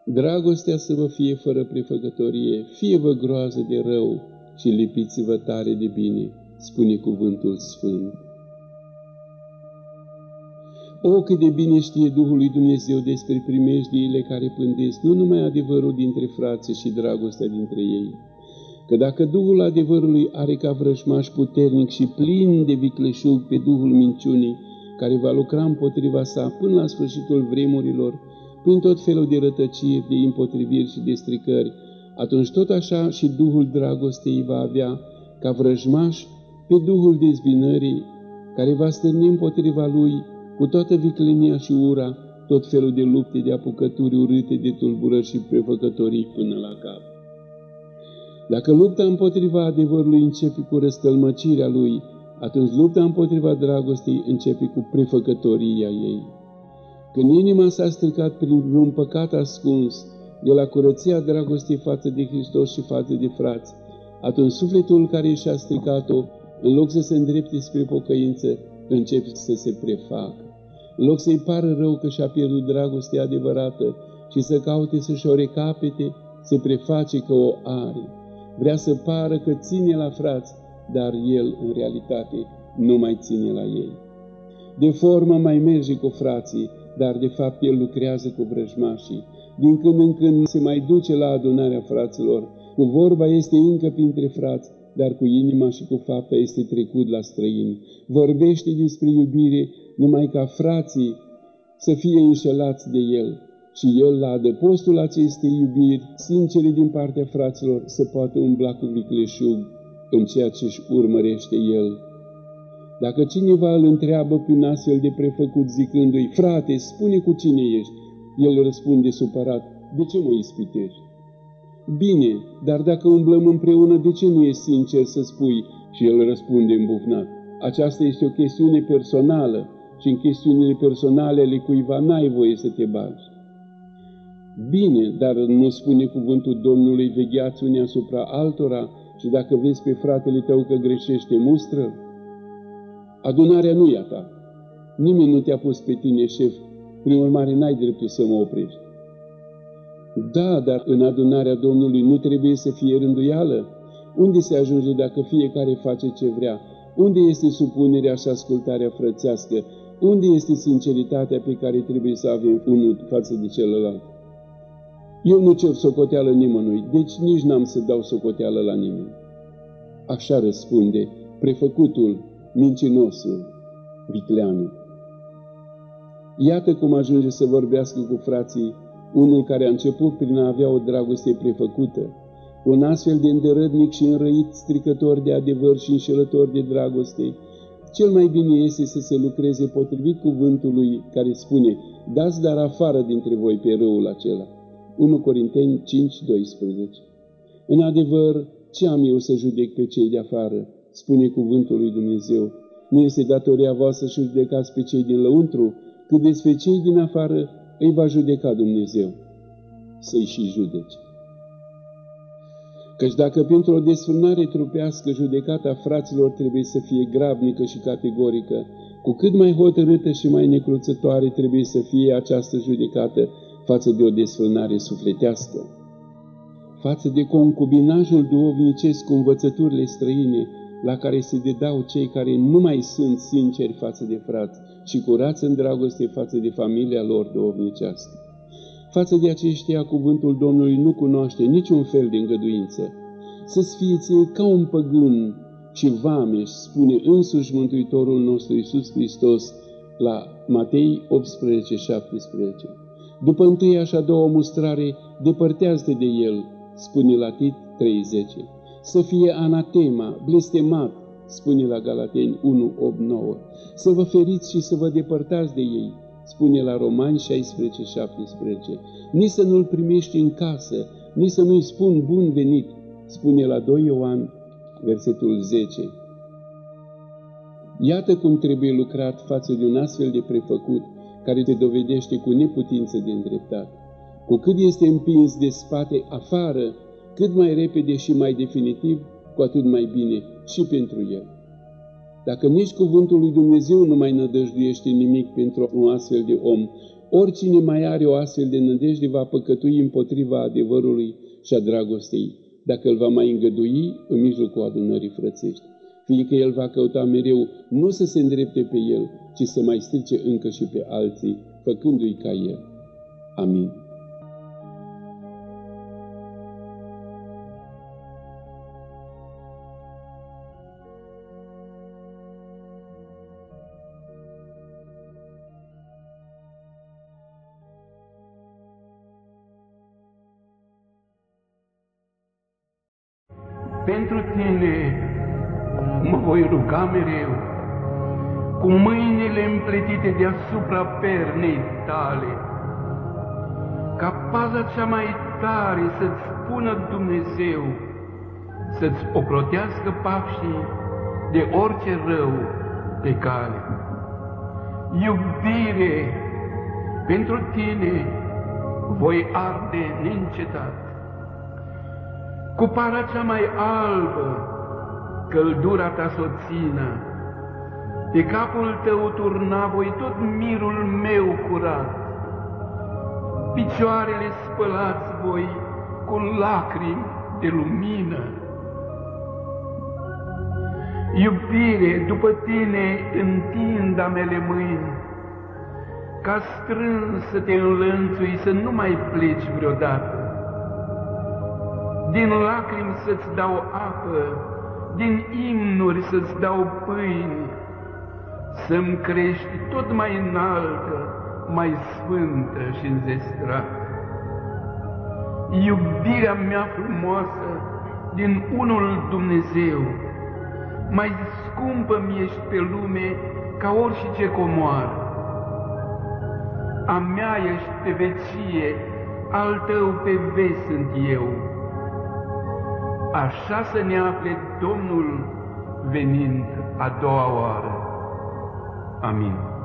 Dragostea să vă fie fără prefăcătorie, fie-vă groază de rău și lipiți-vă tare de bine, spune cuvântul sfânt. O, cât de bine știe Duhul lui Dumnezeu despre primejdiile care pândesc nu numai adevărul dintre frați și dragostea dintre ei, că dacă Duhul adevărului are ca vrăjmaș puternic și plin de vicleșug pe Duhul minciunii, care va lucra împotriva sa până la sfârșitul vremurilor, prin tot felul de rătăciri, de împotriviri și de stricări, atunci tot așa și Duhul dragostei va avea ca vrăjmaș pe Duhul dezbinării, care va stârni împotriva lui cu toată viclenia și ura, tot felul de lupte, de apucături urâte, de tulburări și prefăcătorii până la cap. Dacă lupta împotriva adevărului începe cu răstălmăcirea lui, atunci lupta împotriva dragostei începe cu prefăcătoria ei. Când inima s-a stricat prin vreun păcat ascuns, de la curăția dragostei față de Hristos și față de frați, atunci sufletul care și-a stricat-o, în loc să se îndrepte spre pocăință, începe să se prefacă. În loc să-i pară rău că și-a pierdut dragostea adevărată și să caute să-și o recapete, se preface că o are. Vrea să pară că ține la frați, dar el, în realitate, nu mai ține la ei. De formă mai merge cu frații, dar de fapt el lucrează cu vrăjmașii. Din când în când se mai duce la adunarea fraților. Cu vorba este încă printre frați, dar cu inima și cu fapta este trecut la străini. Vorbește despre iubire numai ca frații să fie înșelați de el. Și el, la adăpostul acestei iubiri sincere din partea fraților, să poată umbla cu vicleșug în ceea ce își urmărește el. Dacă cineva îl întreabă prin astfel de prefăcut zicându-i: frate, spune cu cine ești, el răspunde supărat: de ce mă ispitești? Bine, dar dacă umblăm împreună, de ce nu ești sincer să spui? Și el răspunde îmbufnat: aceasta este o chestiune personală și în chestiunile personale ale cuiva n-ai voie să te bagi. Bine, dar nu spune cuvântul Domnului: vegheați unii asupra altora și dacă vezi pe fratele tău că greșește, mustră-l? Adunarea nu e a ta. Nimeni nu te-a pus pe tine șef, prin urmare n-ai dreptul să mă oprești. Da, dar în adunarea Domnului nu trebuie să fie rânduială? Unde se ajunge dacă fiecare face ce vrea? Unde este supunerea și ascultarea frățească? Unde este sinceritatea pe care trebuie să avem unul față de celălalt? Eu nu cer socoteală nimănui, deci nici n-am să dau socoteală la nimeni. Așa răspunde prefăcutul, mincinosul, vicleanul. Iată cum ajunge să vorbească cu frații unul care a început prin a avea o dragoste prefăcută, un astfel de îndărătnic și înrăit stricător de adevăr și înșelător de dragoste. Cel mai bine este să se lucreze potrivit cuvântului care spune: dați dar afară dintre voi pe răul acela. 1 Corinteni 5:12. În adevăr, ce am eu să judec pe cei de afară? Spune cuvântul lui Dumnezeu. Nu este datoria voastră să judecați pe cei din lăuntru, cât despre cei din afară îi va judeca Dumnezeu. Să-i și judece. Căci dacă pentru o desfrânare trupească judecata fraților trebuie să fie grabnică și categorică, cu cât mai hotărâtă și mai necruțătoare trebuie să fie această judecată față de o desfrânare sufletească. Față de concubinajul duhovnicesc cu învățăturile străine, la care se dedau cei care nu mai sunt sinceri față de frați și curați în dragoste față de familia lor duhovnicească. Față de aceștia, cuvântul Domnului nu cunoaște niciun fel de îngăduință. Să-ți fie ție ca un păgân și vameș, spune însuși Mântuitorul nostru Iisus Hristos la Matei 18:17. După întâia și a doua mustrare, depărtează-te de el, spune la Tit 3:10. Să fie anatema, blestemat, spune la Galateni 1:8-9. Să vă feriți și să vă depărtați de ei, spune la Romani 16:17. Nici să nu-l primești în casă, nici să nu-i spun bun venit, spune la 2 Ioan, versetul 10. Iată cum trebuie lucrat față de un astfel de prefăcut care te dovedește cu neputință de îndreptat. Cu cât este împins de spate afară, cât mai repede și mai definitiv, cu atât mai bine și pentru el. Dacă nici cuvântul lui Dumnezeu nu mai nădăjduiește nimic pentru un astfel de om, Oricine mai are o astfel de nădejde va păcătui împotriva adevărului și a dragostei, dacă îl va mai îngădui în mijlocul adunării frățești, fiindcă el va căuta mereu nu să se îndrepte pe el, ci să mai strice încă și pe alții, făcându-i ca el. Amin. Pentru tine mă voi ruga mereu, cu mâinile împletite deasupra pernei tale, ca paza cea mai tare să-ți spună Dumnezeu, să-ți ocrotească pașii de orice rău pe cale. Iubire, pentru tine voi arde neîncetat, cu para cea mai albă, căldura ta s-o țină, pe capul tău turna voi tot mirul meu curat, picioarele spălați voi cu lacrimi de lumină. Iubire, după tine întind a mele mâini, ca strâns să te înlănțui, să nu mai pleci vreodată. Din lacrimi să-ți dau apă, din imnuri să-ți dau pâini, să-mi crești tot mai înaltă, mai sfântă și înzestrată. Iubirea mea frumoasă din unul Dumnezeu, mai scumpă mi-ești pe lume ca orice comoară. A mea ești pe vecie, al tău pe veci sunt eu. Așa să ne afle Domnul venind a doua oară. Amin.